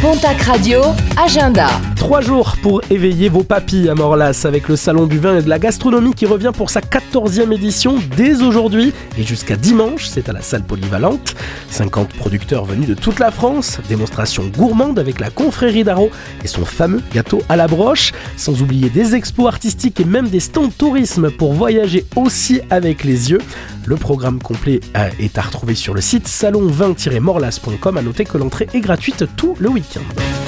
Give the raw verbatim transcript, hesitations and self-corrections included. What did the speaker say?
Pontac Radio, agenda. Trois jours pour éveiller vos papilles à Morlas avec le Salon du vin et de la gastronomie qui revient pour sa quatorzième édition dès aujourd'hui et jusqu'à dimanche, c'est à la salle polyvalente. cinquante producteurs venus de toute la France, démonstration gourmande avec la confrérie d'Arro et son fameux gâteau à la broche, sans oublier des expos artistiques et même des stands tourisme pour voyager aussi avec les yeux. Le programme complet est à retrouver sur le site salon vin tiret morlas point com. À noter que l'entrée est gratuite tout le week-end.